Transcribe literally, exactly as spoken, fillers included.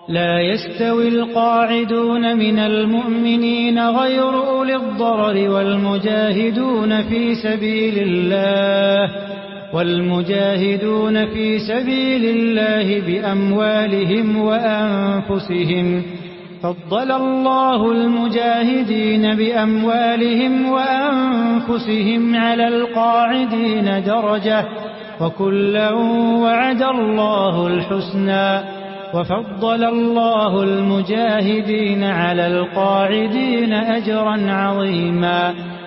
لا يستوي القاعدون من المؤمنين غير أولي الضرر والمجاهدون في سبيل الله والمجاهدون في سبيل الله بأموالهم وأنفسهم. فضل الله المجاهدين بأموالهم وأنفسهم على القاعدين درجة، وكلا وعد الله الحسنى. وفضل الله المجاهدين على القاعدين أجرا عظيما.